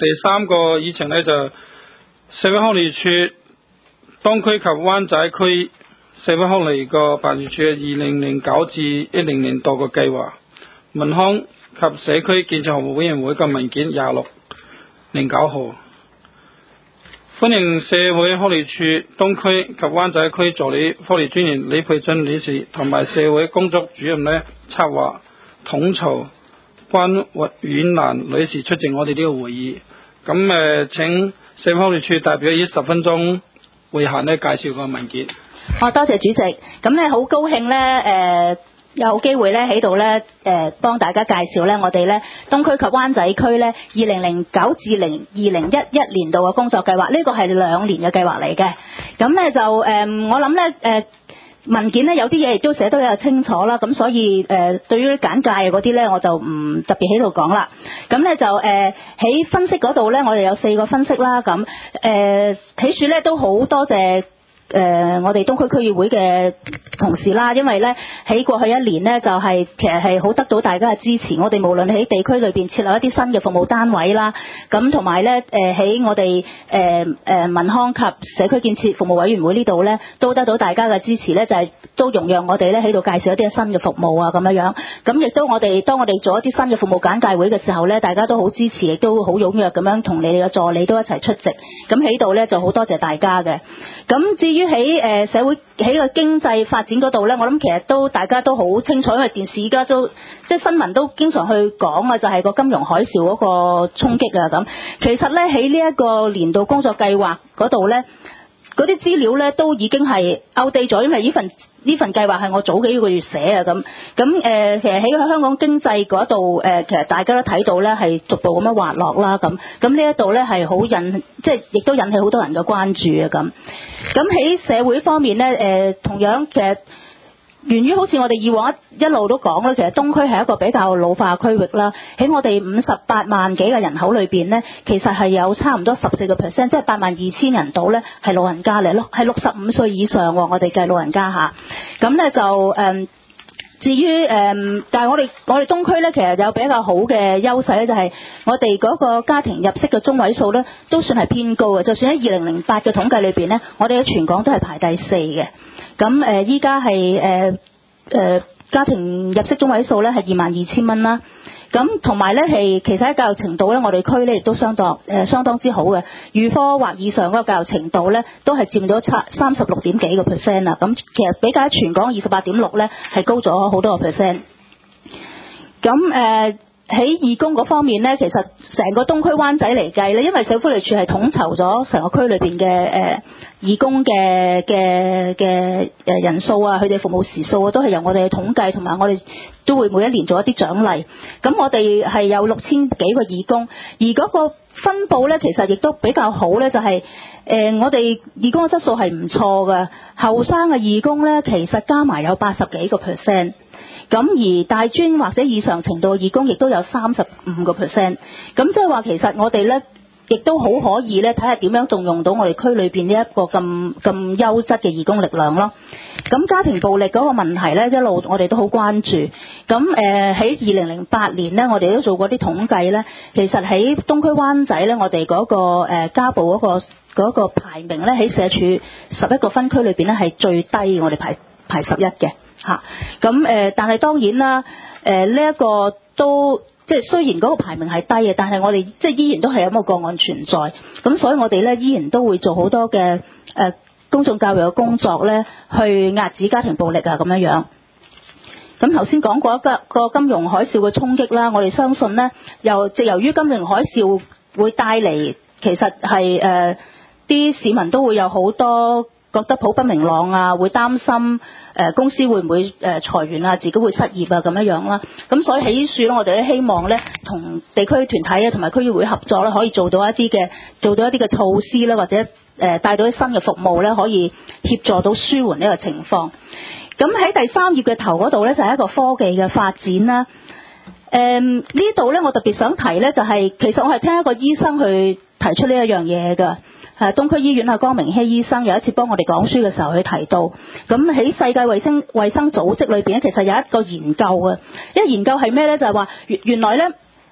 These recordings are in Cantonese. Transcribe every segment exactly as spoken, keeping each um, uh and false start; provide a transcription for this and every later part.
第三個議程呢，就社會福利署東區及灣仔區社會福利個辦事處嘅二零零九至一零年度嘅計劃，民康及社區建設服務委員會嘅文件廿六零九號。歡迎社會福利署東區及灣仔區助理福利專員李佩俊女士同埋社會工作主任呢策劃統籌關婉蘭女士出席我哋呢個會議。咁誒，請社會福利署代表以十分鐘會限呢介紹個文件。 哦，多謝主席。咁咧好高興咧，誒、呃、有機會咧喺度咧，誒幫大家介紹咧我哋咧東區及灣仔區咧二零零九至零二零一一年度嘅工作計劃。呢個係兩年嘅計劃嚟嘅。咁咧就誒、呃，我諗咧誒。呃文件咧有啲嘢亦都寫得比較清楚啦，咁所以誒、呃、對於簡介嗰啲咧我就唔特別喺度講啦。咁咧就誒喺、呃、分析嗰度咧，我哋有四個分析啦。咁誒喺處咧都好多謝誒、呃、我哋東區區議會嘅同事啦，因為咧喺過去一年呢，就係、是、其實係好得到大家嘅支持。我哋無論喺地區裏邊設立一啲新嘅服務單位啦，咁同埋咧誒喺我哋誒誒民康及社區建設服務委員會呢度咧，都得到大家嘅支持咧，就係、是、都容讓我哋咧喺度介紹一啲新嘅服務啊咁樣樣。咁亦都我哋當我哋做一啲新嘅服務簡介會嘅時候咧，大家都好支持，亦都好踴躍咁樣同你哋嘅助理都一齊出席。咁喺度咧就好多謝大家嘅。咁至於喺誒社會喺個經濟發展嗰度咧，我諗其實都大家都好清楚，因為電視而家都即係新聞都經常去講啊，就係、是、個金融海嘯嗰個衝擊啊咁。其實咧喺呢一個年度工作計劃嗰度咧，嗰啲資料咧都已經係 outdate 咗，因為呢份呢份計劃係我早幾個月寫啊咁。咁誒、呃，其實喺香港經濟嗰度誒，其實大家都睇到咧係逐步咁樣滑落啦咁。咁呢一度咧係好引，即係亦都引起好多人嘅關注啊咁。咁喺社會方面咧，誒、呃、同樣其實源於好似我哋以往一路都講啦，其實東區係一個比較老化區域啦。喺我哋五十八萬幾嘅人口裏邊呢，其實係有差唔多十四個 percent， 即係八萬二千人度呢係老人家嚟咯，係六十五歲以上喎。我哋計老人家嚇，咁呢就誒、嗯。至於誒、嗯，但係我哋我哋東區咧，其實有比較好嘅優勢咧，就係我哋嗰個家庭入息嘅中位數咧，都算係偏高嘅。就算喺二零零八嘅統計裏邊咧，我哋喺全港都係排第四嘅。咁誒，依家係誒誒家庭入息中位數咧係二萬二千蚊啦。咁同埋咧係其實喺教育程度咧，我哋區咧亦都相當誒、呃、相當之好嘅，預科或以上嗰個教育程度咧，都係佔咗差三十六點幾個 percent 啦。咁其實比較全港二十八點六咧，係高咗好多個 percent。咁誒喺義工嗰方面咧，其實成個東區灣仔嚟計咧，因為社會福利署係統籌咗成個區裏邊嘅誒義工嘅嘅嘅誒人數啊，佢哋服務時數啊，都係由我哋去統計，同埋我哋都會每一年做一啲獎勵。咁我哋係有六千幾個義工，而嗰個分佈咧，其實亦都比較好咧，就係、是、誒、呃、我哋義工嘅質素係唔錯嘅，後生嘅義工咧，其實加埋有八十幾個 percent。咁而大專或者以上程度嘅義工亦都有三十五個 percent， 咁即係話其實我哋咧亦都好可以咧睇下點樣動用到我哋區裏邊呢一個咁咁優質嘅義工力量咯。咁家庭暴力嗰個問題咧一路我哋都好關注。咁誒喺二零零八年咧，我哋都做過啲統計咧，其實喺東區灣仔咧，我哋嗰、嗰個誒、呃、家暴嗰、嗰個嗰個排名咧喺社署十一個分區裏邊咧係最低，我哋排排十一嘅。嚇，咁誒，但係當然啦，誒呢一個都即係雖然嗰個排名係低嘅，但係我哋即係依然都係有個個案存在，咁所以我哋咧依然都會做好多嘅誒、呃、公眾教育嘅工作咧，去壓止家庭暴力啊咁樣樣。咁頭先講過一個個金融海嘯嘅衝擊啦，我哋相信咧，又即係由於金融海嘯會帶嚟，其實係誒啲市民都會有好多覺得好不明朗啊，會擔心誒、呃、公司會唔會誒、呃、裁員啊，自己會失業啊咁樣樣啦。咁所以喺呢處咧，我哋咧希望咧同地區團體啊同埋區議會合作咧，可以做到一啲嘅做到一啲嘅措施啦，或者誒、呃、帶到啲新嘅服務咧，可以協助到舒緩呢個情況。咁喺第三頁嘅頭嗰度咧，就係、是、一個科技嘅發展啦。誒、呃、呢度咧，我特別想提咧，就係、是、其實我係聽一個醫生去提出呢一樣嘢㗎。誒東區醫院啊，江明希醫生有一次幫我哋講書嘅時候，佢提到，咁喺世界衛生衛生組織裏邊咧，其實有一個研究嘅，一個研究係咩咧？就係話原原來咧，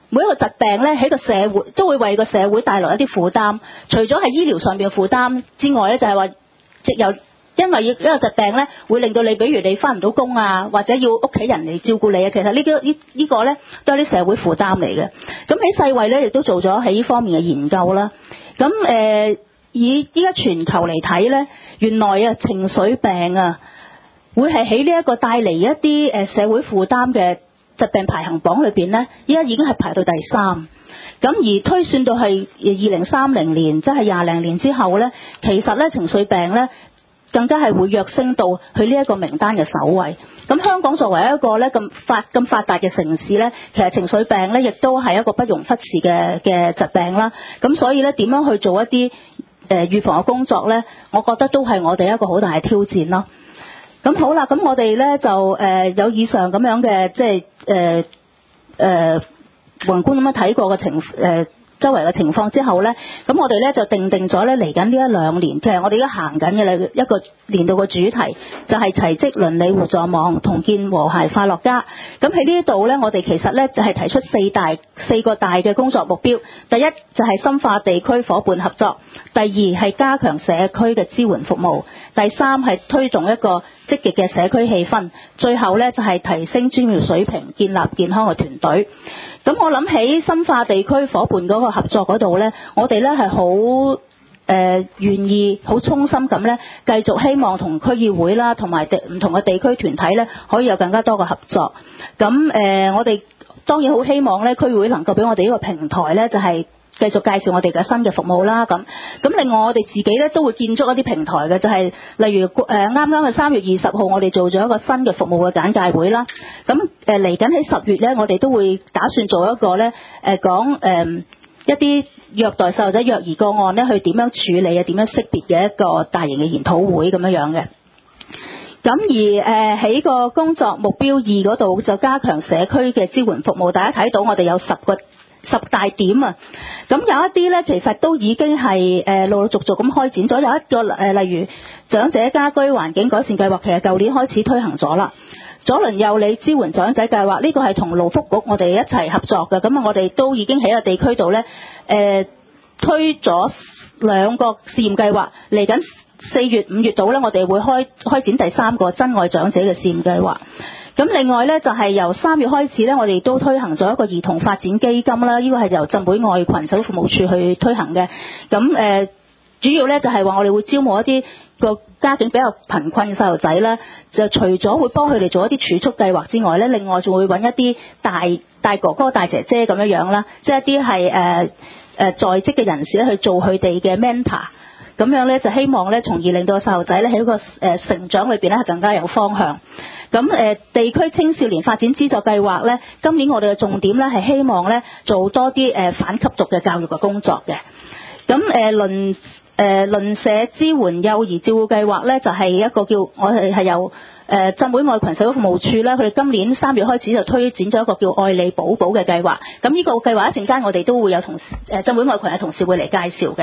每一個疾病咧喺個社會都會為個社會帶來一啲負擔，除咗係醫療上邊嘅負擔之外咧，就係話藉由因為一個疾病咧會令到你，比如你返唔到工啊，或者要屋企人嚟照顧你啊，其實呢個呢呢個咧都係啲社會負擔嚟嘅。咁喺世衛咧亦都做咗喺呢方面嘅研究啦。咁誒、呃、以依家全球嚟睇咧，原來啊情緒病啊會係喺呢一個帶嚟一啲誒社會負擔嘅疾病排行榜裏邊咧，依家已經係排到第三。咁而推算到係二零三零年，即係廿零年之後咧，其實咧情緒病咧更加係會躍升到去呢一個名單嘅首位。咁香港作為一個咧咁發咁發達嘅城市咧，其實情緒病咧亦都係一個不容忽視嘅嘅疾病啦。咁所以咧點樣去做一啲誒預防嘅工作咧，我覺得都係我哋一個好大嘅挑戰咯。咁好啦，咁我哋咧就誒、呃、有以上咁樣嘅即係誒誒宏觀咁樣睇過嘅情誒、呃、周圍嘅情況之後咧，咁我哋咧就定定咗咧嚟緊呢一兩年，其實我哋而家行緊嘅咧一個年度嘅主題就係齊積鄰里互助網，同建和諧快樂家。咁喺呢度咧，我哋其實咧就係提出四大四個大嘅工作目標。第一就係深化地區夥伴合作，第二係加強社區嘅支援服務，第三係推動一個積極嘅社區氣氛，最後咧就係提升專業水平，建立健康嘅團隊。咁我諗起深化地區夥伴嗰個合作嗰度咧，我哋咧係好誒願意、好衷心咁咧，繼續希望同區議會啦，同埋唔同嘅地區團體咧，可以有更加多嘅合作。咁誒、呃，我哋當然好希望咧，區議會能夠俾我哋呢個平台咧，就係、是繼續介紹我哋嘅新嘅服務啦，咁咁另外我哋自己咧都會建築一啲平台嘅，就係、是、例如誒啱啱嘅三月二十號，我哋做咗一個新嘅服務嘅簡介會啦。咁誒嚟緊喺十月咧，我哋都會打算做一個咧誒講誒一啲虐待細路仔虐兒個案咧，去點樣處理啊，點樣識別嘅一個大型嘅研討會咁樣樣嘅。咁而誒喺個工作目標二嗰度就加強社區嘅支援服務，大家睇到我哋有十個十大點啊，咁有一啲咧，其實都已經係誒陸陸續續咁開展咗。有一個誒、呃，例如長者家居環境改善計劃，其實舊年開始推行咗啦。左鄰右里支援長者計劃，呢、這個係同勞福局我哋一齊合作嘅。咁啊，我哋都已經喺個地區度咧誒推咗兩個試驗計劃，嚟緊四月五月度咧，我哋會開開展第三個珍愛長者嘅試驗計劃。咁另外咧就係、是、由三月開始咧，我哋都推行咗一個兒童發展基金啦，呢個係由浸會愛群社會服務處去推行嘅。咁誒、呃、主要咧就係、是、話我哋會招募一啲個家境比較貧困嘅細路仔啦，就除咗會幫佢哋做一啲儲蓄計劃之外咧，另外仲會揾一啲大大哥哥大姐姐咁樣樣啦，即係一啲係誒誒在職嘅人士咧去做佢哋嘅 mentor。咁樣咧就希望咧從而令到細路仔咧喺個誒成長裏邊咧更加有方向。咁誒地區青少年發展資助計劃咧，今年我哋嘅重點咧係希望咧做多啲誒反吸毒嘅教育嘅工作嘅。咁誒鄰誒鄰舍支援幼兒照顧計劃咧，就係一個叫我哋係由誒浸會愛群社會服務處啦，佢哋今年三月開始就推展咗一個叫愛你寶寶嘅計劃。咁呢個計劃一陣間我哋都會有同事誒浸會愛群嘅同事會嚟介紹嘅。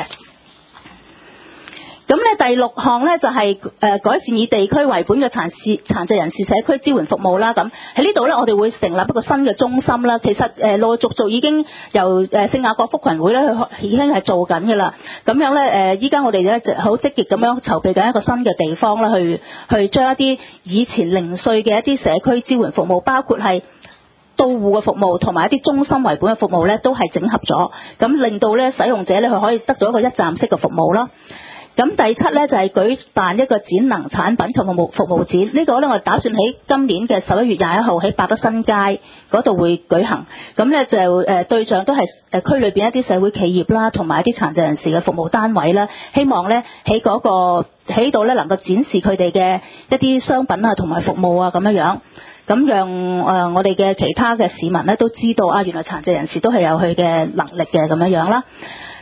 咁咧第六項咧就係、是、誒、呃、改善以地區為本嘅殘視殘疾人士社區支援服務啦。咁喺呢度咧，我哋會成立一個新嘅中心啦。其實誒陸陸續續已經由誒聖雅各福群會咧，佢已經係做緊嘅啦。咁樣咧誒，依家我哋咧就好積極咁樣籌備緊一個新嘅地方啦，去去將一啲以前零碎嘅一啲社區支援服務，包括係到戶嘅服務同埋一啲中心為本嘅服務咧，都係整合咗，咁令到咧使用者咧佢可以得到一個一站式嘅服務啦。咁第七咧就係、是、舉辦一個展能產品及服務服務展，這個、呢個咧我打算喺今年嘅十一月廿一號喺百德新街嗰度會舉行。咁咧就誒、呃、對象都係誒區裏邊一啲社會企業啦，同埋一啲殘疾人士嘅服務單位啦，希望咧喺嗰個喺度咧能夠展示佢哋嘅一啲商品啊，同埋服務啊咁樣樣，咁讓誒、呃、我哋嘅其他嘅市民咧都知道啊，原來殘疾人士都係有佢嘅能力嘅咁樣樣啦。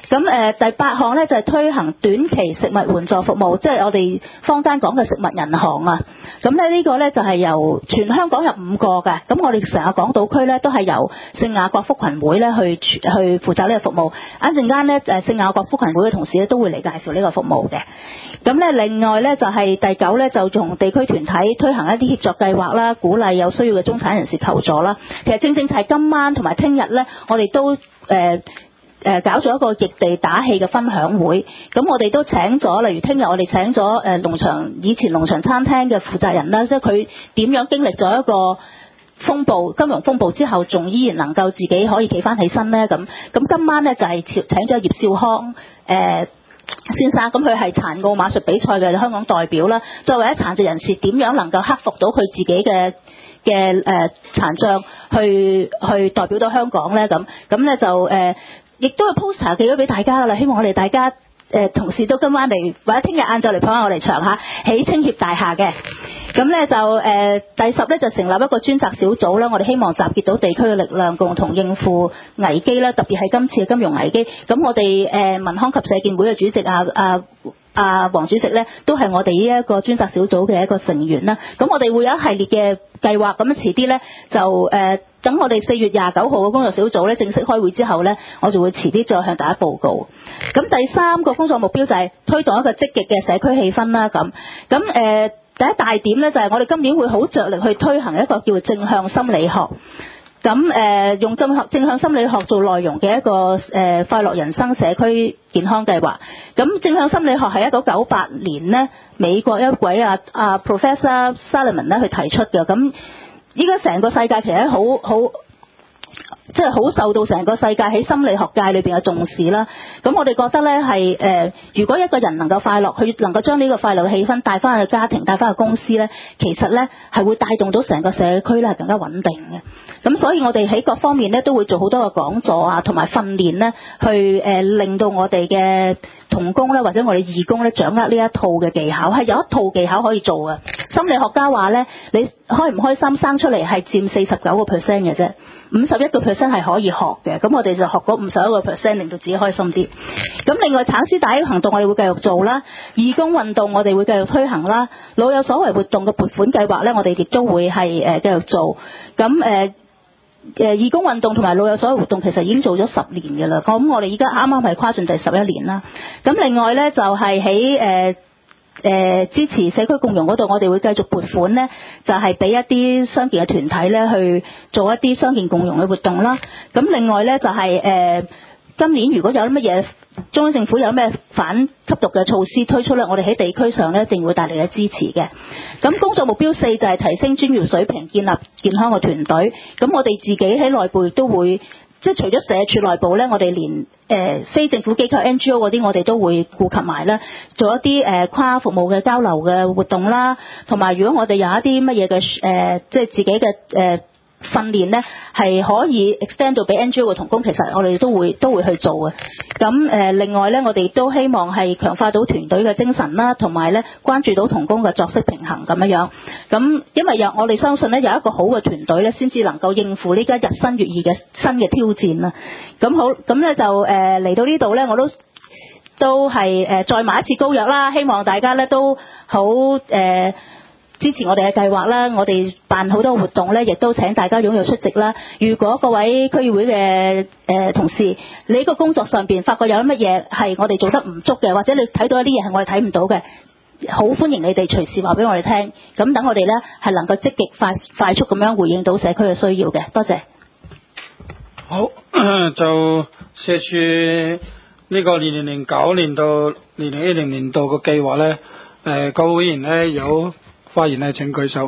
咁誒、呃、第八項咧就係、是、推行短期食物援助服務，即係我哋坊間講嘅食物銀行啊。咁咧呢個咧就係、是、由全香港有五個嘅，咁我哋成個港島區咧都係由聖雅各福群會咧去去負責呢個服務。一陣間咧誒聖雅各福群會嘅同事咧都會嚟介紹呢個服務嘅。咁咧另外咧就係、是、第九咧就從地區團體推行一啲協作計劃啦，鼓勵有需要嘅中產人士求助啦。其實正正就係今晚同埋聽日咧，我哋都誒。呃誒搞咗一個疫地打氣嘅分享會，咁我哋都請咗，例如聽日我哋請咗誒農場以前農場餐廳嘅負責人啦，即係佢點樣經歷咗一個風暴、金融風暴之後，仲依然能夠自己可以企翻起身咧。咁咁今晚咧就係請咗葉少康誒、呃、先生，咁佢係殘奧馬術比賽嘅香港代表啦。作為一殘疾人士，點樣能夠克服到佢自己嘅嘅誒殘障，去去代表到香港咧？咁咁咧就誒。呃亦都係 poster 寄咗俾大家啦，希望我哋大家誒、呃、同事都今晚嚟或者聽日晏晝嚟捧下我哋場嚇，喺青協大廈嘅。咁咧就誒、呃、第十咧就成立一個專責小組啦，我哋希望集結到地區嘅力量，共同應付危機啦，特別係今次嘅金融危機。咁我哋誒、呃、民康及社建會嘅主席啊啊啊黃主席咧，都係我哋呢一個專責小組嘅一個成員啦。咁我哋會有一系列嘅計劃，咁樣遲啲咧就誒。呃等我哋四月廿九號嘅工作小組咧正式開會之後咧，我就會遲啲再向大家報告。咁第三個工作目標就係推動一個積極嘅社區氣氛啦。咁咁誒第一大點咧就係我哋今年會好着力去推行一個叫正向心理學。咁誒、呃、用正向正向心理學做內容嘅一個誒、呃、快樂人生社區健康計劃。咁正向心理學係一九九八年咧美國一位啊啊 Professor Salomon 咧去提出嘅。咁依家成個世界其實好好，即係好受到成個世界喺心理學界裏邊嘅重視啦。咁我哋覺得咧係誒，如果一個人能夠快樂，佢能夠將呢個快樂嘅氣氛帶翻去家庭、帶翻去公司咧，其實咧係會帶動到成個社區咧係更加穩定嘅。咁所以我哋喺各方面咧都會做好多嘅講座啊，同埋訓練咧，去誒、呃、令到我哋嘅同工咧或者我哋義工咧掌握呢一套嘅技巧，係有一套技巧可以做嘅。心理學家話咧，你開唔開心生出嚟係佔四十九個 percent 嘅啫，五十一個 percent 係可以學嘅。咁我哋就學嗰五十一個 percent，令到自己開心啲。咁另外橙絲帶行動我哋會繼續做啦，義工運動我哋會繼續推行啦，老有所為活動嘅撥款計劃咧，我哋亦都會係誒繼續做。咁誒誒義工運動同埋老有所為活動其實已經做咗十年嘅啦。咁我哋依家啱啱係跨進第十一年啦。咁另外咧就係喺誒誒支持社區共融嗰度，我哋會繼續撥款咧，就係俾一啲傷健嘅團體咧去做一啲傷健共融嘅活動啦。咁另外咧就係誒今年如果有乜嘢中央政府有咩反吸毒嘅措施推出咧，我哋喺地區上咧一定會大力嘅支持嘅。咁工作目標四就係提升專業水平，建立健康嘅團隊。咁我哋自己喺內部亦都會。即係除咗社署內部咧，我哋連誒、呃、非政府機構 N G O 嗰啲，我哋都會顧及埋啦，做一啲誒、呃、跨服務嘅交流嘅活動啦，同埋如果我哋有一啲乜嘢嘅誒，即係自己嘅誒。呃訓練咧係可以 extend 到俾 N G O 嘅同工，其實我哋都會都會去做嘅。咁誒、呃、另外咧，我哋都希望係強化到團隊嘅精神啦，同埋咧關注到同工嘅作息平衡咁樣樣。咁因為有我哋相信咧，有一個好嘅團隊咧，先至能夠應付呢家日新月異嘅新嘅挑戰啦。咁好，咁咧就誒嚟、呃、到呢度咧，我都都係誒、呃、再買一次膏藥啦，希望大家咧都好誒。呃支持我哋嘅計劃啦，我哋辦好多活動咧，亦都請大家踴躍出席啦。如果各位區議會嘅誒、呃、同事，你呢個工作上邊發覺有乜嘢係我哋做得唔足嘅，或者你睇到一啲嘢係我哋睇唔到嘅，好歡迎你哋隨時話俾我哋聽。咁等我哋咧係能夠積極快快速咁樣回應到社區嘅需要嘅。多謝。 好，就社署呢個二零零九年到二零一零年度嘅計劃咧，誒、呃、各位會員咧有發言咧，請舉手。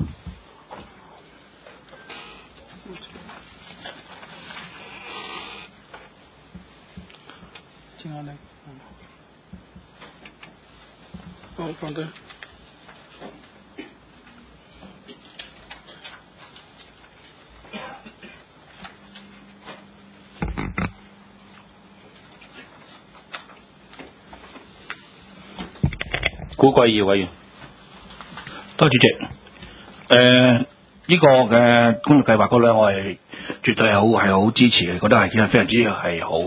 請我嚟。好，放低。 古貴義委員。多謝主席。誒、呃，呢、這個嘅工作計劃嗰咧，我係絕對係好係好支持嘅，覺得係非常之係好。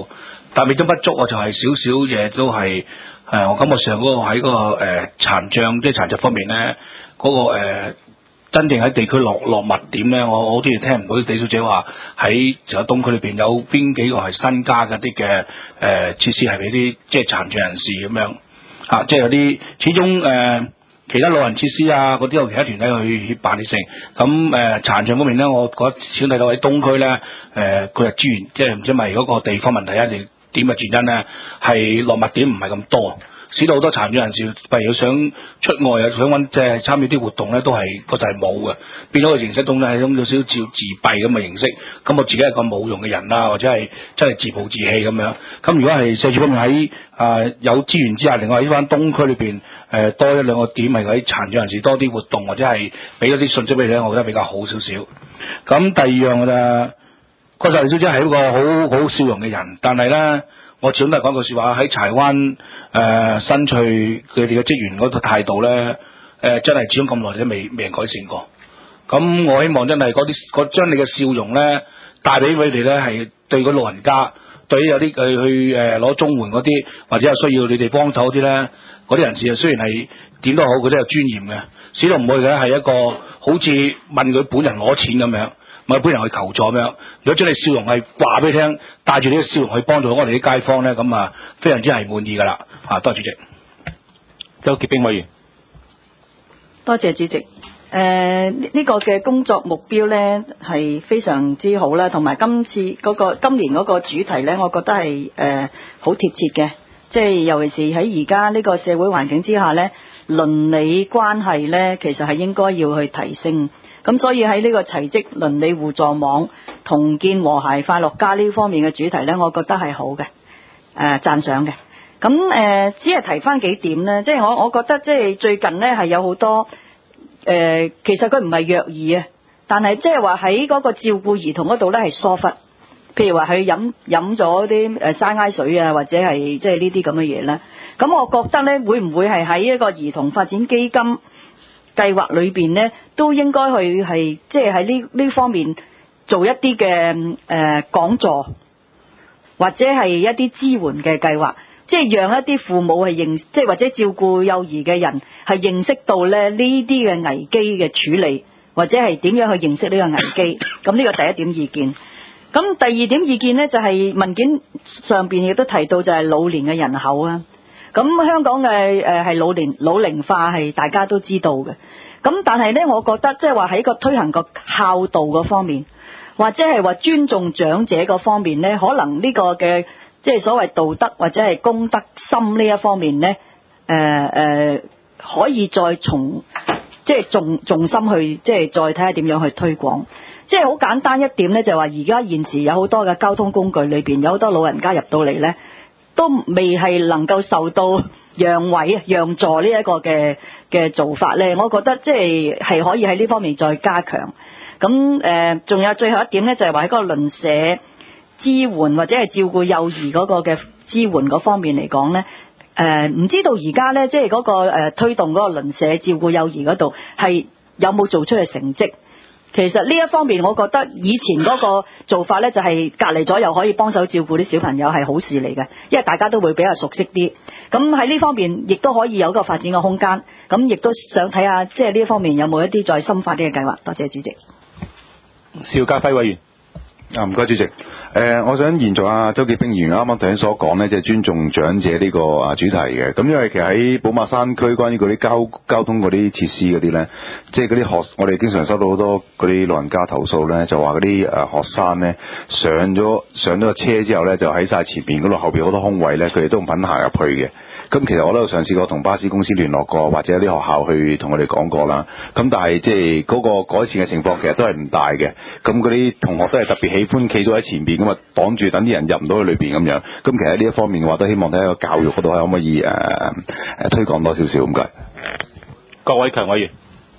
但美中不足啊，就係少少嘢都係誒、呃，我感覺上嗰個喺嗰、那個誒殘障即係殘疾方面咧，嗰、那個、呃、真正喺地區落落物點咧，我好似聽唔到啲地小姐話喺就喺東區裏邊有邊幾個係新加嗰啲嘅誒設施係俾啲即係殘障人士咁樣啊，即係有啲始終誒。呃其他老人設施啊，嗰啲有其他團體去去辦理成。咁誒殘障方面咧，我覺得始終睇到喺東區咧，誒佢係資源，即係唔知咪嗰個地方問題啊，定點嘅原因咧，係落物點唔係咁多，使到好多殘障人士，譬如想出外啊，想揾即係參與啲活動咧，都係確實係冇嘅，變咗個形式中咧係一種有少少自自閉咁嘅形式。咁我自己係個冇用嘅人啦，或者係真係自暴自棄咁樣。咁如果係社署方面喺啊、呃、有資源之下，另外喺翻東區裏邊誒多一兩個點係喺殘障人士多啲活動，或者係俾一啲信息俾你咧，我覺得比較好少少。咁第二樣嘅啫，確實李小姐係一個好好笑容嘅人，但係咧。我始終都係講句說話，喺柴灣誒、呃、新翠佢哋嘅職員嗰個態度咧，誒、呃、真係始終咁耐都未未人改善過。咁我希望真係嗰啲嗰將你嘅笑容咧帶俾佢哋咧，係對個老人家，對於有啲去去誒攞綜援嗰啲，或者係需要你哋幫手嗰啲咧，嗰啲人士啊，雖然係點都好，佢都有尊嚴嘅，始終唔會嘅係一個好似問佢本人攞錢咁樣。我本人去求助咁樣，如果將你笑容係話俾你聽，帶住你嘅笑容去幫助我哋啲街坊咧，咁啊非常之係滿意噶啦。啊，多謝主席。 周潔冰委員， 多謝主席。誒、呃、呢、這個嘅工作目標咧係非常之好啦，同埋今次嗰、那個今年嗰個主題咧，我覺得係誒好貼切嘅，即係尤其是喺而家呢個社會環境之下咧，鄰里關係咧其實係應該要去提升。咁所以喺呢個齊職鄰里互助網同建和諧快樂家呢方面嘅主題呢，我覺得係好嘅，誒、呃、讚賞嘅。咁誒、呃、只係提翻幾點呢？即係我我覺得即係最近呢係有好多誒、呃，其實佢唔係虐兒啊，但係即係話喺嗰個照顧兒童嗰度呢係疏忽，譬如話佢飲飲咗啲誒山埃水啊，或者係即係呢啲咁嘅嘢呢。咁我覺得呢會唔會係喺一個兒童發展基金計劃裏邊咧，都應該去係即係喺呢呢方面做一啲嘅誒講座，或者係一啲支援嘅計劃，即係讓一啲父母係認，即係或者照顧幼兒嘅人係認識到咧呢啲嘅危機嘅處理，或者係點樣去認識呢個危機。咁呢個第一點意見。咁第二點意見咧，就係文件上邊亦都提到就係老年嘅人口啊。咁香港嘅誒係老年老齡化係大家都知道嘅，咁但係呢，我覺得即係話喺個推行個孝道嗰方面，或者係話尊重長者嗰方面呢，可能呢個嘅即係所謂道德或者係公德心呢一方面呢，誒、呃、誒、呃、可以再從即係重重心去即係再睇下點樣去推廣。即係好簡單一點呢，就係話而家現時有好多嘅交通工具裏邊有好多老人家入到嚟呢，都未係能夠受到讓位啊、讓座呢一個嘅嘅做法咧，我覺得即係係可以喺呢方面再加強。咁誒，仲、呃、有最後一點咧，就係話喺嗰個鄰舍支援或者係照顧幼兒嗰個嘅支援嗰方面嚟講咧，誒、呃、唔知道而家咧即係嗰個、呃、推動嗰個鄰舍照顧幼兒嗰度係有冇做出嘅成績？其實呢一方面，我覺得以前嗰個做法呢，就係隔離咗又可以幫手照顧啲小朋友係好事嚟嘅，因為大家都會比較熟悉啲。咁喺呢方面亦都可以有個發展嘅空間。咁亦都想睇下，即係呢一方面有冇一啲再深化啲嘅計劃。多謝主席。 邵家輝委員。 啊，唔該主席。誒、呃，我想延續阿周潔冰議員啱啱頭先所講呢，即係尊重長者呢個啊主題嘅。咁因為其實喺寶馬山區關於嗰啲交交通嗰啲設施嗰啲呢，即係嗰啲學，我哋經常收到好多嗰啲老人家投訴呢，就話嗰啲誒學生呢上咗上咗個車之後呢，就喺晒前邊嗰度，後邊好多空位呢，佢哋都唔肯行入去嘅。咁其實我都有嘗試過同巴士公司聯絡過，或者有啲學校去同我哋講過啦。咁但係即係嗰個改善嘅情況其實都係唔大嘅。咁嗰啲同學都係特別喜歡企咗喺前邊咁啊，擋住等啲人入唔到去裏邊咁樣。咁其實呢一方面嘅話，都希望睇下個教育嗰度可唔可以誒誒、呃、推廣多少少咁解。 郭偉強委員，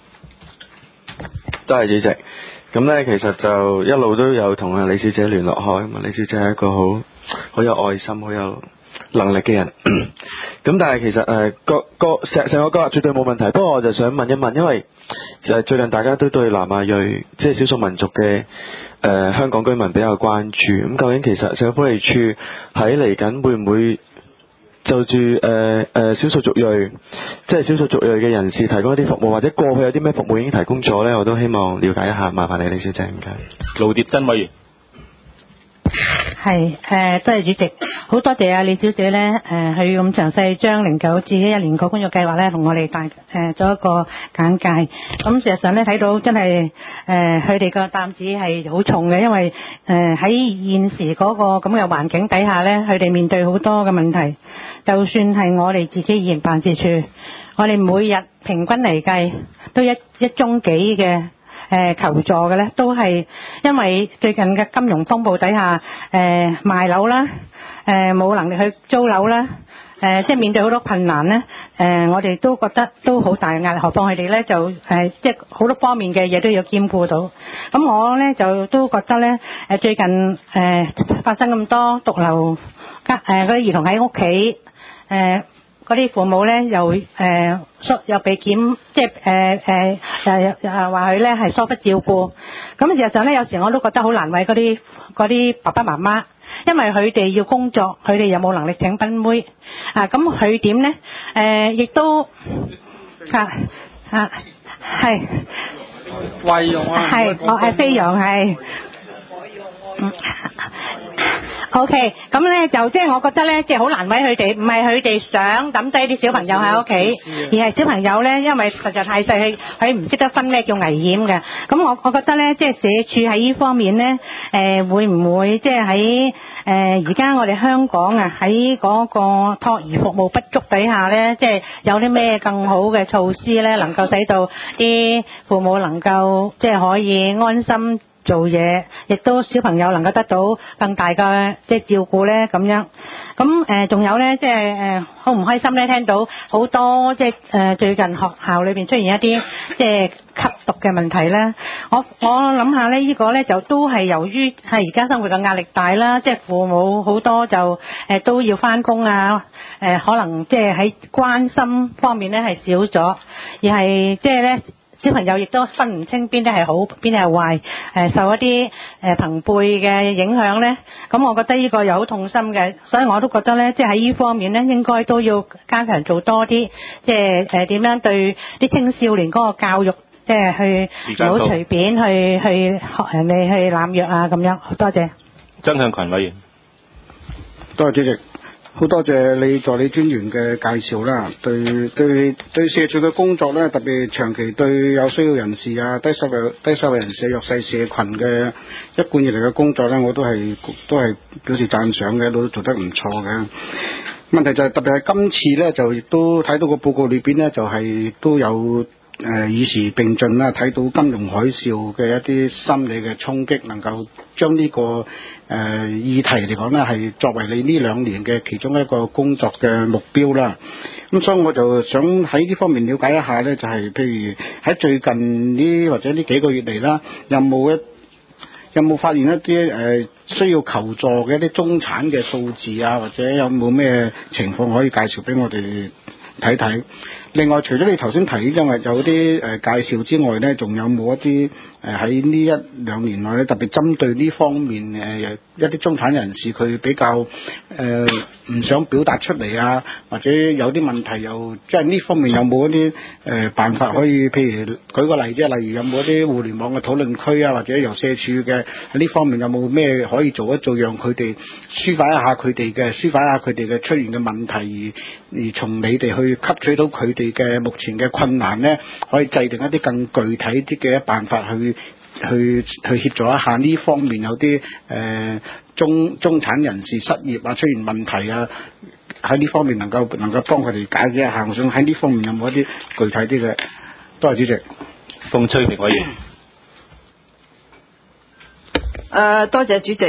多謝主席。咁咧其實就一路都有同阿李小姐聯絡開，咁啊李小姐係一個好好有愛心、好有能力嘅人。咁但係其實誒個個成成個計劃絕對冇問題，不過我就想問一問，因為就係最近大家都對南亞裔即係少數民族嘅誒、呃、香港居民比較關注，咁究竟其實社會福利處喺嚟緊會唔會就住誒誒少數族裔，即係少數族裔嘅人士提供一啲服務，或者過去有啲咩服務已經提供咗呢？我都希望了解一下，麻煩你李小姐唔該。 盧蝶珍委員。 係誒，多謝主席，好多謝啊李小姐咧誒，佢咁詳細將零九至一一年個工作計劃咧同我哋大誒做一個簡介。咁事實上咧睇到真係誒佢哋個擔子係好重嘅，因為誒喺現時嗰個咁嘅環境底下咧，佢哋面對好多嘅問題。就算係我哋自己議員辦事處，我哋每日平均嚟計都一一宗幾嘅。誒求助嘅咧，都係因為最近嘅金融風暴底下，誒賣樓啦，誒冇能力去租樓啦，誒即係面對好多困難咧，誒我哋都覺得都好大嘅壓力，何況佢哋咧就誒即係好多方面嘅嘢都要兼顧到。咁我咧就都覺得咧，誒最近誒發生咁多獨留家誒嗰啲兒童喺屋企，誒嗰啲父母咧又誒疏又被檢，即係誒誒誒誒話佢咧係疏忽照顧。咁事實上咧，有時我都覺得好難為嗰啲嗰啲爸爸媽媽，因為佢哋要工作，佢哋又冇能力請賓妹啊。咁佢點咧？誒，亦都啊啊係費用啊， 係我係菲傭係。嗯 O.K. 咁咧就即係我覺得咧，即係好難為佢哋，唔係佢哋想抌低啲小朋友喺屋企，而係小朋友咧，因為實在太細，佢佢唔識得分咩叫危險嘅。咁我我覺得咧，即係社署喺呢方面咧，誒會唔會即係喺誒而家我哋香港啊喺嗰個託兒服務不足底下咧，即係有啲咩更好嘅措施咧，能夠使到啲父母能夠即係可以安心做嘢，亦都小朋友能夠得到更大嘅即係照顧咧咁樣。咁誒仲有咧，即係誒好唔開心咧，聽到好多即係誒最近學校裏邊出現一啲即係吸毒嘅問題咧。我我諗下咧，呢個咧就都係由於係而家生活嘅壓力大啦，即係父母好多就誒都要返工啊，誒可能即係喺關心方面咧係少咗，而係即係咧。小朋友亦都分唔清邊啲係好，邊啲係壞，誒受一啲誒朋輩嘅影響咧。咁我覺得呢個又好痛心嘅，所以我都覺得咧，即係喺呢方面咧，應該都要加強做多啲，即係誒點樣對啲青少年嗰個教育，即係去唔好隨便去去學人哋去濫藥啊咁樣。多謝。 曾向群委員。 多謝主席。好多謝你助理專員嘅介紹啦，對對對社署嘅工作咧，特別長期對有需要人士啊、低收入低收入人士、弱勢社群嘅一貫以嚟嘅工作咧，我都係都係表示讚賞嘅，都做得唔錯嘅。問題就係、是、特別係今次咧，就亦都睇到個報告裏邊咧，就係、是、都有。誒、呃、與時並進啦，睇到金融海嘯嘅一啲心理嘅衝擊，能夠將呢、這個誒、呃、議題嚟講呢係作為你呢兩年嘅其中一個工作嘅目標啦。咁所以我就想喺呢方面了解一下呢，就係、是、譬如喺最近呢或者呢幾個月嚟啦，有冇一有冇發現一啲誒、呃、需要求助嘅一啲中產嘅數字啊，或者有冇咩情況可以介紹俾我哋睇睇？另外，除咗你頭先提，因為有啲誒介紹之外呢，仲有冇一啲誒喺呢一兩年內咧，特別針對呢方面誒一啲中產人士，佢比較誒唔、呃、想表達出嚟啊，或者有啲問題又即係呢方面有冇一啲誒、呃、辦法可以，譬如舉個例啫，例如有冇一啲互聯網嘅討論區啊，或者由社署嘅喺呢方面有冇咩可以做一做，讓佢哋抒發一下佢哋嘅抒發一下佢哋嘅出現嘅問題，而而從你哋去吸取到佢哋嘅目前嘅困難呢，可以制定一啲更具體啲嘅辦法去去去協助一下呢方面有啲誒、呃、中中產人士失業啊出現問題啊，喺呢方面能夠能夠幫佢哋解決一下。我想喺呢方面有冇一啲具體啲嘅？多謝主席。 馮翠萍委員。 誒、呃，多謝主席。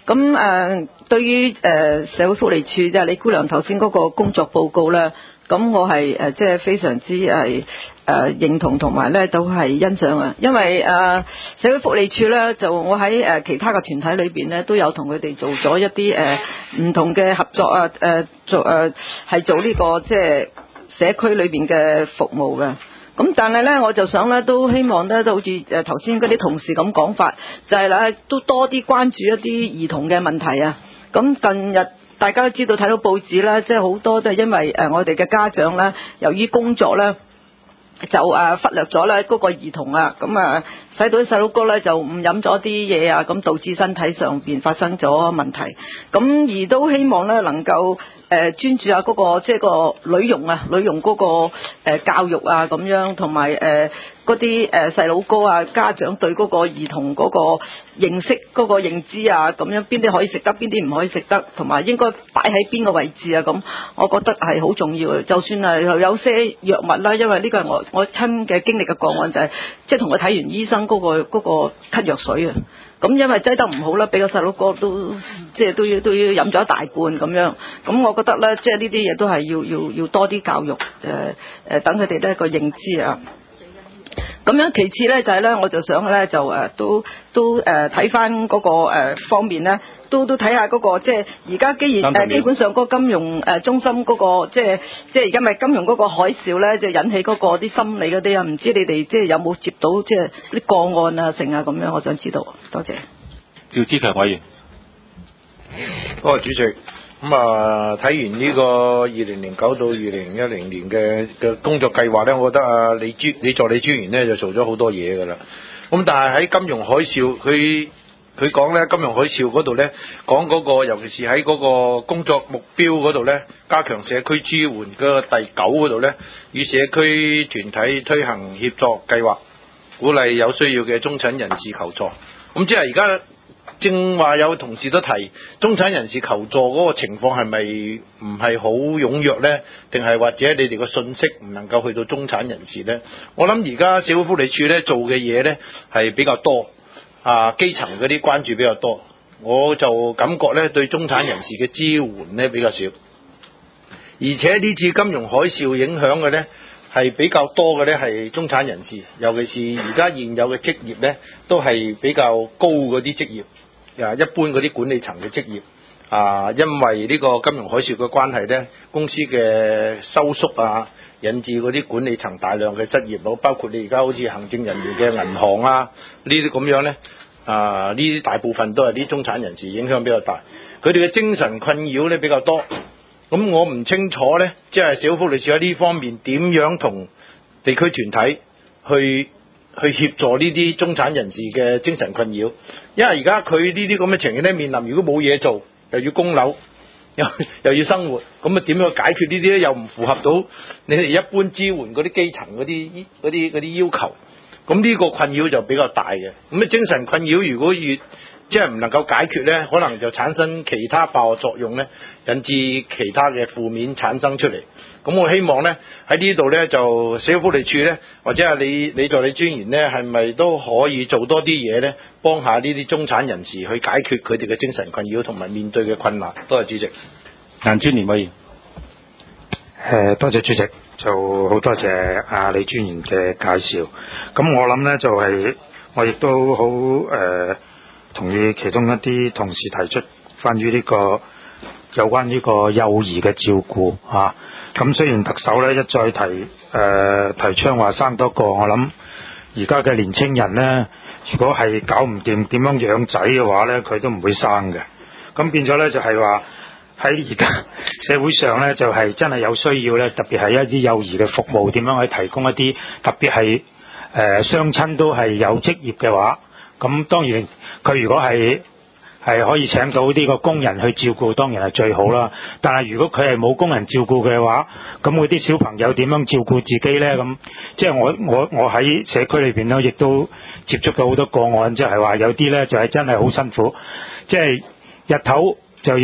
咁誒、呃，對於誒、呃、社會福利處即係李姑娘頭先嗰個工作報告咧，咁我係誒即係非常之係誒、呃、認同同埋咧都係欣賞啊，因為誒、呃、社會福利處咧就我喺誒、呃、其他嘅團體裏邊咧都有同佢哋做咗一啲誒唔同嘅合作啊，誒、呃、做誒係、呃、做呢、這個即係社區裏邊嘅服務嘅。咁但係咧，我就想咧，都希望咧，都好似誒頭先嗰啲同事咁講法，就係咧，都多啲關注一啲兒童嘅問題啊。咁近日大家都知道睇到報紙啦，即係好多都係因為誒我哋嘅家長咧，由於工作咧，就誒忽略咗咧嗰個兒童啊，咁啊使到啲細佬哥咧就誤飲咗啲嘢啊，咁導致身體上邊發生咗問題。咁而都希望咧能夠誒專注下嗰個即係個女傭啊，女傭嗰個誒教育啊咁樣，同埋誒嗰啲誒細佬哥啊家長對嗰個兒童嗰個認識嗰個認知啊，咁樣邊啲可以食得，邊啲唔可以食得，同埋應該擺喺邊個位置啊，咁我覺得係好重要嘅。就算係有些藥物啦，因為呢個係我我親嘅經歷嘅個案，就係即係同佢睇完醫生嗰個嗰個咳藥水啊。咁因為擠得唔好啦，俾個細佬哥都即係都要都要飲咗一大半咁樣。咁我覺得咧，即係呢啲嘢都係要要要多啲教育，誒、呃、誒等佢哋咧個認知啊。咁樣其次咧就係、是、咧，我就想咧就誒都都誒睇翻嗰個誒方面咧，都都睇下嗰個即係而家既然誒基本上嗰個金融誒中心嗰、那個即係即係而家咪金融嗰個海嘯咧，就引起嗰個啲心理嗰啲啊，唔知你哋即係有冇接到即係啲個案啊成啊咁樣，我想知道。多謝。 趙志強委員。 多謝主席。咁啊，睇完呢個二零零九到二零一零年嘅嘅工作計劃咧，我覺得啊李專李助理專員咧就做咗好多嘢噶啦。咁但係喺金融海嘯，佢佢講咧金融海嘯嗰度咧，講嗰個尤其是喺嗰個工作目標嗰度咧，加強社區支援嗰個第九嗰度咧，與社區團體推行協作計劃，鼓勵有需要嘅中產人士求助。咁即係而家。正話有同事都提中產人士求助嗰個情況係咪唔係好踴躍呢？定係或者你哋個信息唔能夠去到中產人士呢？我諗而家社會福利署呢做嘅嘢呢係比較多啊，基層嗰啲關注比較多，我就感覺呢對中產人士嘅支援呢比較少，而且呢次金融海嘯影響嘅呢係比較多嘅呢係中產人士，尤其是而家現有嘅職業呢都係比較高嗰啲職業。啊，一般嗰啲管理層嘅職業啊，因為呢個金融海嘯嘅關係呢，公司嘅收縮啊，引致嗰啲管理層大量嘅失業，包括你而家好似行政人員嘅銀行啊呢啲咁樣呢，啊呢啲大部分都係啲中產人士，影響比較大，佢哋嘅精神困擾呢比較多。咁我唔清楚呢，即係社會福利署喺呢方面點樣同地區團體去。去協助呢啲中產人士嘅精神困擾，因為而家佢呢啲咁嘅情形咧，面臨如果冇嘢做，又要供樓，又又要生活，咁啊點樣解決呢啲咧？又唔符合到你哋一般支援嗰啲基層嗰啲嗰啲嗰啲要求，咁呢個困擾就比較大嘅。咁啊精神困擾如果越即係唔能夠解決咧，可能就產生其他化學作用咧，引致其他嘅負面產生出嚟。咁我希望咧喺呢度咧就社會福利署咧，或者係你你助理專員咧，係咪都可以做多啲嘢咧，幫下呢啲中產人士去解決佢哋嘅精神困擾同埋面對嘅困難。多謝主席。 顏專年委員。 誒，多謝主席，就好多謝阿李專員嘅介紹。咁我諗咧就係、是、我亦都好誒。呃同意其中一啲同事提出關於呢個有關呢個幼兒嘅照顧啊，咁雖然特首咧一再提誒、呃、提倡話生多個，我諗而家嘅年青人呢，如果係搞唔掂點樣養仔嘅話呢，佢都唔會生嘅。咁變咗呢，就係話喺而家社會上呢，就係、是、真係有需要呢，特別係一啲幼兒嘅服務點樣去提供一啲，特別係誒雙親都係有職業嘅話。咁當然佢如果係係可以請到呢個工人去照顧，當然係最好啦。但係如果佢係冇工人照顧嘅話，咁嗰啲小朋友點樣照顧自己呢？咁即係我我我喺社區裏邊咧，亦都接觸到好多個案，即係話有啲呢就係真係好辛苦，即係日頭就要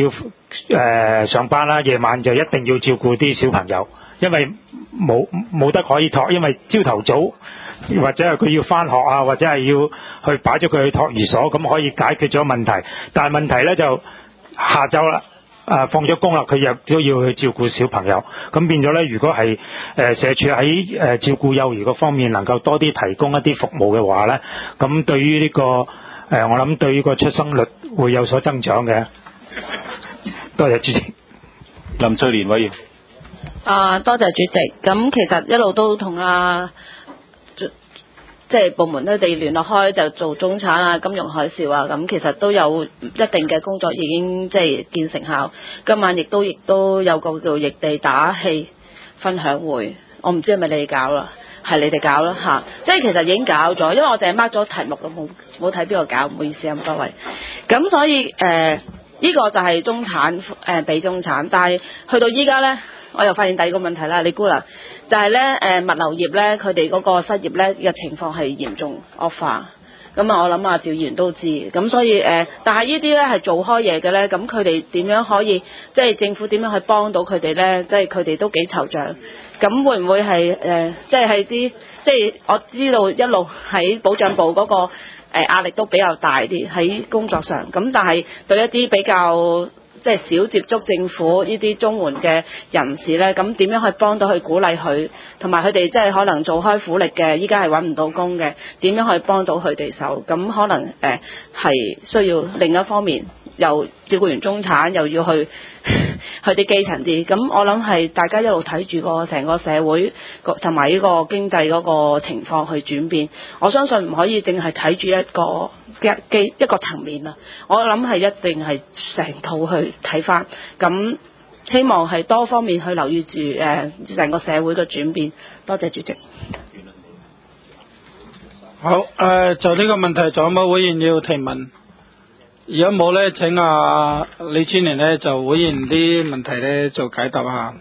誒、呃、上班啦，夜晚就一定要照顧啲小朋友，因為冇冇得可以托，因為朝頭早或者係佢要返學啊，或者係要去擺咗佢去托兒所，咁可以解決咗問題。但係問題咧就下晝啦。啊，放咗工啦，佢又都要去照顧小朋友，咁變咗咧，如果係誒、呃、社署喺誒、呃、照顧幼兒嗰方面能夠多啲提供一啲服務嘅話咧，咁對於呢、這個誒、呃，我諗對於個出生率會有所增長嘅。多謝主席。 林翠蓮委員。 啊，多謝主席。咁其實一路都同啊。即係部門咧哋聯絡開就做中產啊、金融海嘯啊，咁其實都有一定嘅工作已經即係見成效。今晚亦都亦都有個叫逆地打氣分享會，我唔知係咪你哋搞啦，係你哋搞啦嚇。即係其實已經搞咗，因為我淨係 mark 咗題目咯，冇冇睇邊個搞，唔好意思啊咁多位。咁所以誒呢、呃呢個就係中產誒俾、呃、中產，但係去到依家咧。我又發現第二個問題啦，李姑娘就係咧誒物流業咧，佢哋嗰個失業咧嘅情況係嚴重惡化。咁啊，我諗啊趙議員都知，咁所以誒、呃，但係呢啲咧係做開嘢嘅咧，咁佢哋點樣可以即係政府點樣去幫到佢哋咧？即係佢哋都幾惆悵。咁會唔會係誒、呃，即係係啲即係我知道一路喺保障部嗰、那個誒、呃、壓力都比較大啲喺工作上，咁但係對一啲比較。即係少接觸政府呢啲綜援嘅人士呢，咁點樣去幫到佢鼓勵佢，同埋佢哋即係可能做開苦力嘅，依家係揾唔到工嘅，點樣去幫到佢哋手？咁可能誒係、呃、需要另一方面，又照顧完中產，又要去去啲基層啲。咁我諗係大家一路睇住個成個社會同埋呢個經濟嗰個情況去轉變。我相信唔可以淨係睇住一個一一個層面啊！我諗係一定係成套去睇翻，咁希望係多方面去留意住誒成個社會嘅轉變。多謝主席。 好誒、呃，就呢個問題，仲有冇會員要提問？如果冇咧，請阿李專員咧就會員啲問題咧做解答下。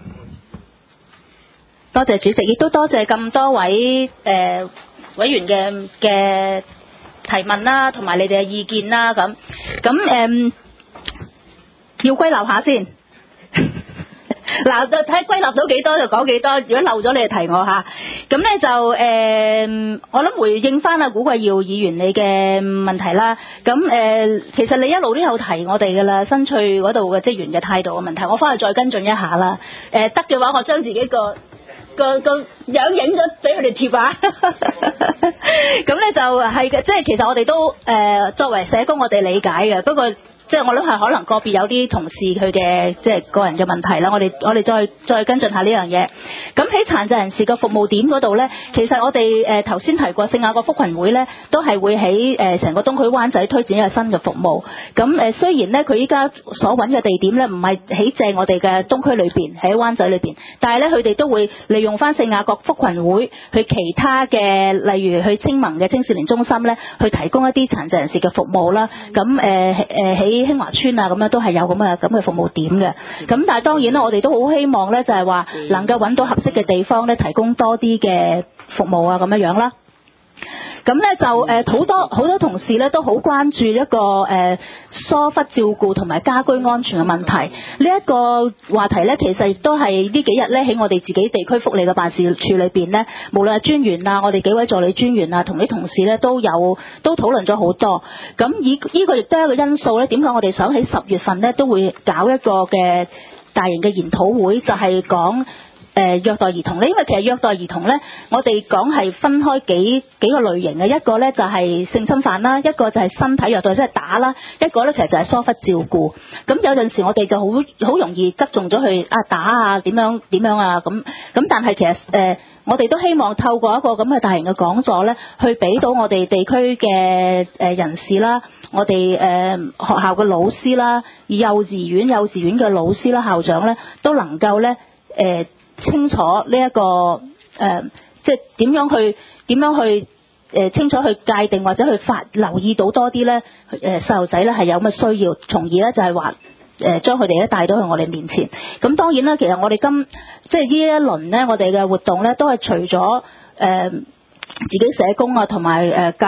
多謝主席，亦都多謝咁多位誒、呃、委員嘅嘅提問啦，同埋你哋嘅意見啦，咁咁誒要歸納下先。嗱，就睇歸納到幾多就講幾多，如果漏咗你就提我下。咁咧就誒、呃，我諗回應翻阿古貴耀議員你嘅問題啦。咁誒、呃，其實你一路都有提我哋噶啦，新翠嗰度嘅職員嘅態度嘅問題，我翻去再跟進一下啦。誒得嘅話，我將自己個個個樣影咗俾佢哋貼下。咁咧就係嘅，即係其實我哋都誒、呃、作為社工，我哋理解嘅，不過。即係我諗係可能個別有啲同事佢嘅即係個人嘅問題啦，我哋我哋再再跟進下呢樣嘢。咁喺殘疾人士嘅服務點嗰度呢，其實我哋誒頭先提過聖雅各福群會呢，都係會喺誒成個東區灣仔推展一個新嘅服務。咁誒雖然呢，佢依家所揾嘅地點呢，唔係喺正我哋嘅東區裏邊，喺灣仔裏邊，但係呢，佢哋都會利用翻聖雅各福群會去其他嘅，例如去青盟嘅青少年中心呢，去提供一啲殘疾人士嘅服務啦。咁誒誒喺興華村啊，咁樣都係有咁嘅咁嘅服務點嘅。咁但係當然啦，我哋都好希望咧，就係話能夠揾到合適嘅地方咧，提供多啲嘅服務啊，咁樣樣啦。咁咧就誒好多好多同事咧都好關注一個誒疏忽照顧同埋家居安全嘅問題。呢一個話題咧，其實亦都係呢幾日咧喺我哋自己地區福利嘅辦事處裏邊咧，無論係專員啊，我哋幾位助理專員啊，同啲同事咧都有都討論咗好多。咁以呢個亦都係一個因素咧，點解我哋想喺十月份咧都會搞一個嘅大型嘅研討會，就係講。誒、呃、虐待兒童咧，因為其實虐待兒童咧，我哋講係分開幾幾個類型嘅，一個咧就係、是、性侵犯啦，一個就係身體虐待，即係打啦，一個咧其實就係疏忽照顧。咁有陣時我哋就好好容易側重咗去啊打啊點樣點樣啊咁咁，但係其實誒、呃、我哋都希望透過一個咁嘅大型嘅講座咧，去俾到我哋地區嘅誒人士啦，我哋誒、呃、學校嘅老師啦，幼稚園幼稚園嘅老師啦，校長咧都能夠咧誒。呃清楚呢、這、一個誒、呃，即係點樣去點樣去誒、呃、清楚去界定或者去發留意到多啲咧誒細路仔咧係有乜需要，從而咧就係話誒將佢哋咧帶到去我哋面前。咁當然啦，其實我哋今即係呢一輪咧，我哋嘅活動咧都係除咗誒、呃、自己社工啊同埋誒教育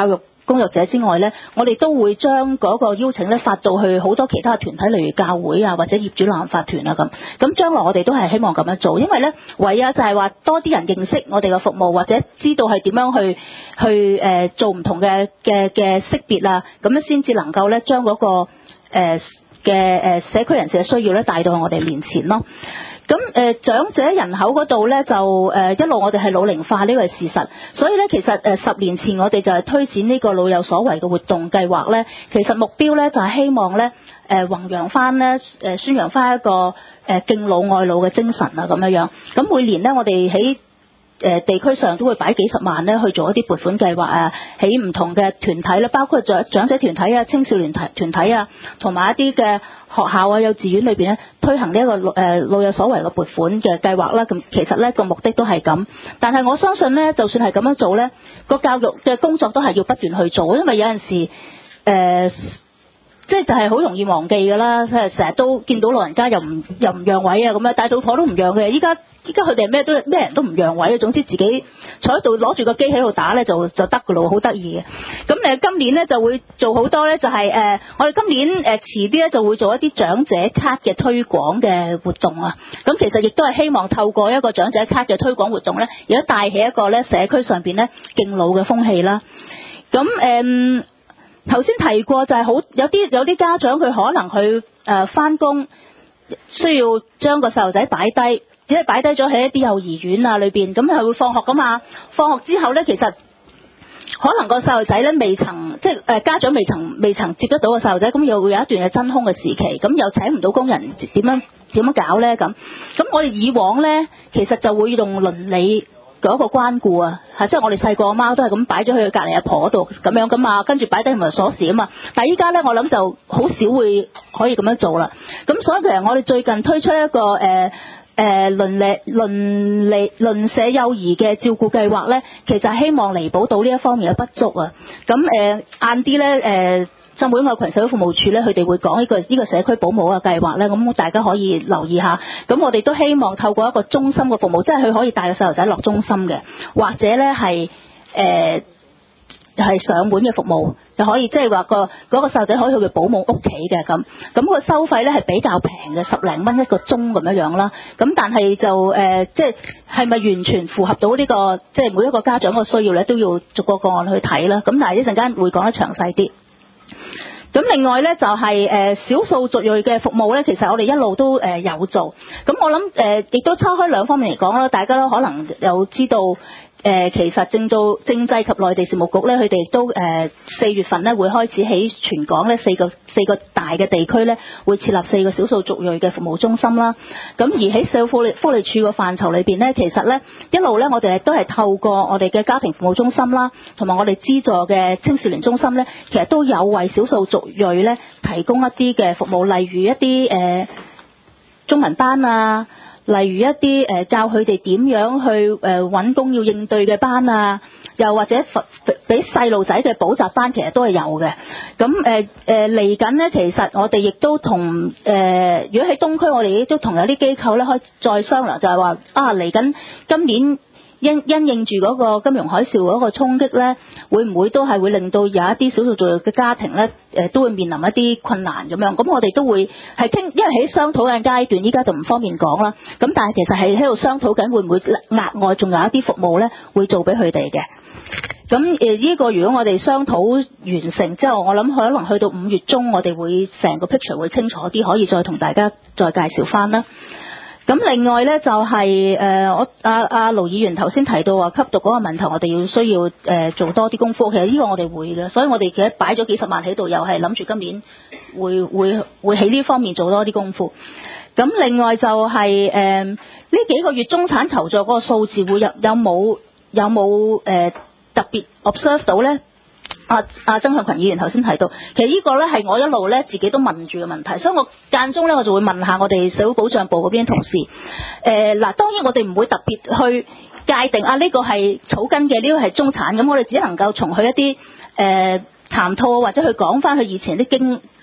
工作者之外咧，我哋都會將嗰個邀請咧發到去好多其他團體，例如教會啊或者業主立案法團啊咁。咁將來我哋都係希望咁樣做，因為咧唯有就係話多啲人認識我哋嘅服務，或者知道係點樣去去誒、呃、做唔同嘅嘅嘅識別啊，咁樣先至能夠咧將嗰個誒嘅誒社區人士嘅需要咧帶到我哋面前咯。咁誒、呃、長者人口嗰度咧就誒、呃、一路我哋係老齡化呢個係事實，所以咧其實誒、呃、十年前我哋就係推展呢個老有所為嘅活動計劃咧，其實目標咧就係、是、希望咧誒、呃、弘揚翻咧誒宣揚翻一個誒、呃、敬老愛老嘅精神啊咁樣樣。咁每年咧我哋喺誒地區上都會擺幾十萬咧去做一啲撥款計劃啊，喺唔同嘅團體咧，包括長長者團體啊、青少年團團體啊，同埋一啲嘅學校啊、幼稚園裏邊咧推行呢一個誒老有所為嘅撥款嘅計劃啦。咁其實咧個目的都係咁，但係我相信咧，就算係咁樣做咧，個教育嘅工作都係要不斷去做，因為有陣時誒。呃即係就係好容易忘記㗎啦，即係成日都見到老人家又唔又唔讓位啊咁樣，大肚婆都唔讓嘅。依家依家佢哋咩都咩人都唔讓位啊，總之自己坐喺度攞住個機喺度打咧就就得㗎咯，好得意嘅。咁誒今年咧就會做好多咧，就係、是、誒、呃、我哋今年誒、呃、遲啲咧就會做一啲長者卡嘅推廣嘅活動啊。咁其實亦都係希望透過一個長者卡嘅推廣活動咧，亦都帶起一個咧社區上邊咧敬老嘅風氣啦。咁誒。頭先提過就係好有啲有啲家長佢可能去誒返工需要將個細路仔擺低，只係擺低咗喺一啲幼兒園啊裏邊，咁係會放學㗎嘛。放學之後咧，其實可能個細路仔咧未曾即係誒家長未曾未曾接得到個細路仔，咁又會有一段嘅真空嘅時期，咁又請唔到工人點樣點樣搞咧咁。咁我哋以往咧其實就會用鄰里嗰個關顧啊，嚇！即係我哋細個阿媽都係咁擺咗去隔離阿婆度咁樣噶嘛，跟住擺低同埋鎖匙啊嘛。但係依家咧，我諗就好少會可以咁樣做啦。咁所以其實我哋最近推出一個誒誒鄰里鄰里鄰舍幼兒嘅照顧計劃咧，其實係希望彌補到呢一方面嘅不足啊。咁誒晏啲咧誒。呃浸會愛群社會服務處咧，佢哋會講呢個呢個社區保姆嘅計劃咧，咁大家可以留意下。咁我哋都希望透過一個中心嘅服務，即係佢可以帶個細路仔落中心嘅，或者咧係誒係上門嘅服務，就可以即係話個嗰個細路仔可以去佢保姆屋企嘅咁。咁個收費咧係比較平嘅，十零蚊一個鐘咁樣樣啦。咁但係就誒、呃、即係係咪完全符合到呢、呢個即係每一個家長個需要咧，都要逐個個案去睇啦。咁但係一陣間會講得詳細啲。咁另外咧就係誒少數族裔嘅服務咧，其實我哋一路都誒有做。咁我諗誒亦都拆開兩方面嚟講啦，大家都可能有知道。誒、呃、其實政造政制及內地事務局咧，佢哋都誒四、呃、月份咧會開始喺全港咧四個四個大嘅地區咧會設立四個少數族裔嘅服務中心啦。咁而喺社會福利福利署個範疇裏邊咧，其實咧一路咧我哋都係透過我哋嘅家庭服務中心啦，同埋我哋資助嘅青少年中心咧，其實都有為少數族裔咧提供一啲嘅服務，例如一啲誒、呃、中文班啊。例如一啲誒教佢哋點樣去誒揾工要應對嘅班啊，又或者俾細路仔嘅補習班，其實都係有嘅。咁誒誒嚟緊咧，其實我哋亦都同誒、呃，如果喺東區，我哋亦都同有啲機構咧，可以再商量，就係話啊嚟緊今年。因因應住嗰個金融海嘯嗰個衝擊咧，會唔會都係會令到有一啲少數族裔嘅家庭咧，誒都會面臨一啲困難咁樣？咁我哋都會係傾，因為喺商討嘅階段，依家就唔方便講啦。咁但係其實係喺度商討緊，會唔會額外仲有一啲服務咧，會做俾佢哋嘅？咁誒呢個如果我哋商討完成之後，我諗可能去到五月中，我哋會成個 picture 會清楚啲，可以再同大家再介紹翻啦。咁另外咧就係、是、誒、呃、我阿阿盧議員頭先提到話吸毒嗰個問題，我哋要需要誒、呃、做多啲功夫。其實呢個我哋會嘅，所以我哋其實擺咗幾十萬喺度，又係諗住今年會會會喺呢方面做多啲功夫。咁另外就係誒呢幾個月中產求助嗰個數字會有有冇有冇誒、呃、特別 observe 到咧？阿阿曾向群議員頭先提到，其實呢個咧係我一路咧自己都問住嘅問題，所以我間中咧我就會問下我哋社會保障部嗰邊同事。誒、呃、嗱，當然我哋唔會特別去界定啊呢、這個係草根嘅，呢、這個係中產，咁我哋只能夠從佢一啲誒談吐或者去講翻佢以前啲經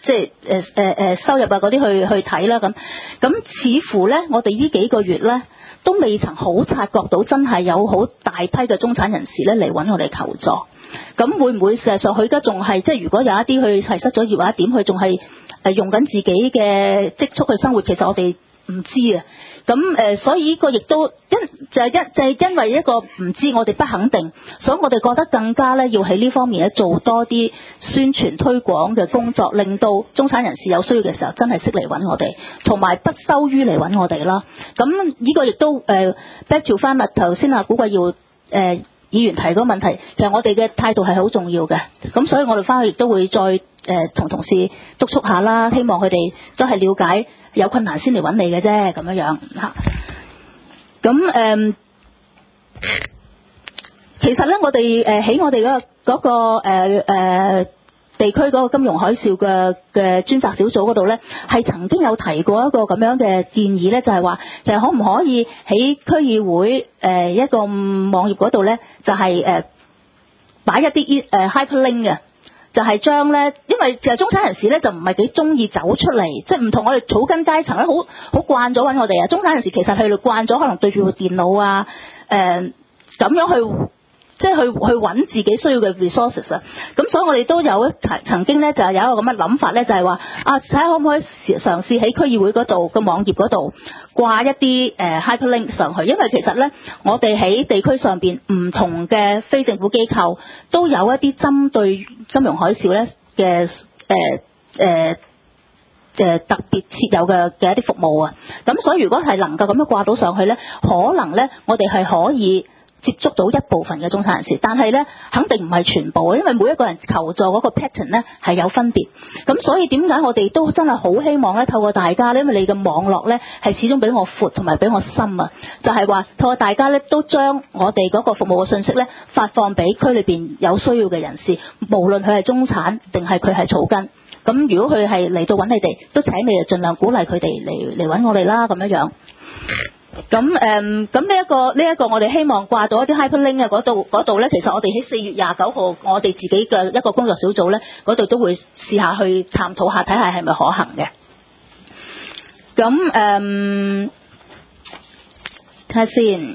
即係誒誒誒收入啊嗰啲去去睇啦咁。咁似乎咧，我哋呢幾個月咧都未曾好察覺到真係有好大批嘅中產人士咧嚟揾我哋求助。咁會唔會事實上佢而家仲係即係如果有一啲佢係失咗業或者點，佢仲係誒用緊自己嘅積蓄去生活？其實我哋唔知啊。咁誒、呃，所以呢個亦都因就係、是、一就係、是、因為一個唔知，我哋不肯定，所以我哋覺得更加咧要喺呢方面咧做多啲宣傳推廣嘅工作，令到中產人士有需要嘅時候真係識嚟揾我哋，同埋不收於嚟揾我哋啦。咁呢個亦都誒、呃、back to 翻啦頭先啊古貴耀誒。呃議員提嗰個問題，其實我哋嘅態度係好重要嘅，咁所以我哋翻去亦都會再誒同、呃、同事督促下啦，希望佢哋都係了解有困難先嚟揾你嘅啫，咁樣樣嚇。咁誒、呃，其實咧，我哋誒喺我哋嗰、嗰個嗰、嗰個誒、呃呃地區嗰個金融海嘯嘅嘅專責小組嗰度呢，係曾經有提過一個咁樣嘅建議呢，就係話其實可唔可以喺區議會誒、呃、一個網頁嗰度呢，就係誒擺一啲誒 hyperlink 嘅，就係將呢，因為其實中產人士呢，就唔係幾中意走出嚟，即係唔同我哋草根階層咧，好好慣咗揾我哋啊。中產人士其實係慣咗可能對住部電腦啊，誒、呃、咁樣去。即係去去揾自己需要嘅 resources 啊，咁所以我哋都有曾經咧就係有一個咁嘅諗法咧，就係話啊睇下可唔可以嘗試喺區議會嗰度個網頁嗰度掛一啲誒、呃、hyperlink 上去，因為其實咧我哋喺地區上邊唔同嘅非政府機構都有一啲針對金融海嘯咧嘅誒誒誒特別設有嘅嘅一啲服務啊，咁所以如果係能夠咁樣掛到上去咧，可能咧我哋係可以接觸到一部分嘅中產人士，但係咧肯定唔係全部，因為每一個人求助嗰個 pattern 咧係有分別。咁所以點解我哋都真係好希望咧透過大家咧，因為你嘅網絡咧係始終比我闊同埋比我深啊，就係話透過大家咧都將我哋嗰個服務嘅信息咧發放俾區裏邊有需要嘅人士，無論佢係中產定係佢係草根。咁如果佢係嚟到揾你哋，都請你哋盡量鼓勵佢哋嚟嚟揾我哋啦，咁樣樣。咁誒，咁呢一個呢一個我哋希望掛到一啲 hyperlink 嘅嗰度嗰度咧，其實我哋喺四月廿九號，我哋自己嘅一個工作小組咧，嗰度都會試下去探討下，睇下係咪可行嘅。咁誒，睇下先，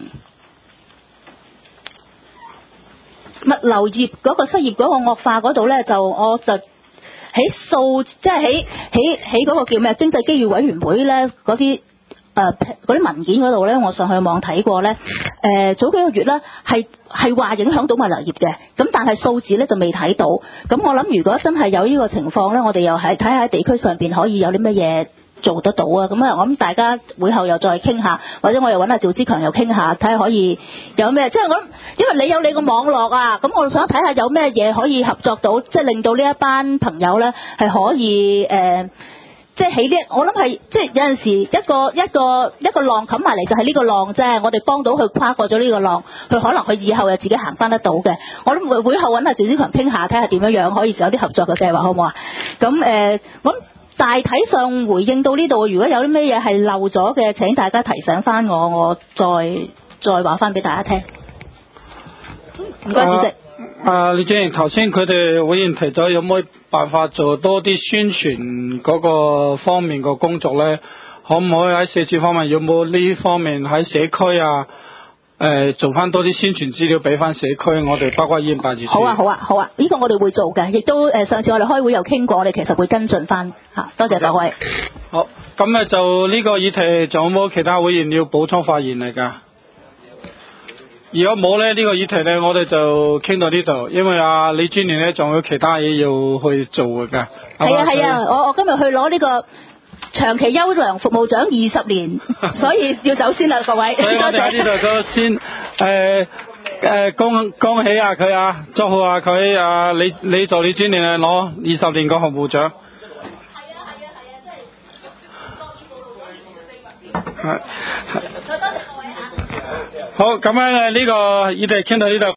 物流業嗰個失業嗰個惡化嗰度咧，就我就喺數，即係喺喺喺嗰個叫咩經濟機遇委員會咧嗰啲。誒嗰啲文件嗰度咧，我上去網睇過咧，誒、呃、早幾個月咧係係話影響到物流業嘅，咁但係數字咧就未睇到。咁我諗如果真係有呢個情況咧，我哋又係睇下喺地區上邊可以有啲乜嘢做得到啊。咁啊，我諗大家會後又再傾下，或者我又揾阿趙之強又傾下，睇下可以有咩。即係我諗，因為你有你個網絡啊，咁我想睇下有咩嘢可以合作到，即係令到呢一班朋友咧係可以誒。呃即係起呢，我諗係即係有陣時一個一個一個浪冚埋嚟就係呢個浪啫。我哋幫到佢跨過咗呢個浪，佢可能佢以後又自己行翻得到嘅。我諗會會後揾阿趙子強傾下，睇下點樣樣可以有啲合作嘅計劃，好唔好啊？咁誒、呃，我諗大體上回應到呢度，如果有啲咩嘢係漏咗嘅，請大家提醒翻我，我再再話翻俾大家聽。唔該，主席。 啊，李正頭先佢哋委員提咗有冇辦法做多啲宣傳嗰個方面個工作咧？可唔可以喺社署方面有冇呢方面喺社區啊？誒、呃，做翻多啲宣傳資料俾翻社區，我哋包括議員辦事處。 好啊，好啊，好啊，呢、這個我哋會做嘅，亦都誒、呃、上次我哋開會又傾過，我哋其實會跟進翻嚇。多謝各位。 好，咁咧就呢個議題仲有冇其他委員要補充發言嚟㗎？如果冇咧，呢個議題咧，我哋就傾到呢度，因為啊李專員咧仲有其他嘢要去做㗎。係啊係啊，我我今日去攞呢個長期優良服務獎二十年，所以要走先啦，各位。 所以我哋喺呢度都先誒誒恭恭喜下佢啊，祝賀下佢啊李李助理專員啊攞二十年個服務獎。係啊係啊係啊，即係係係。多謝各位嚇。好，咁樣呢個議題傾到呢度。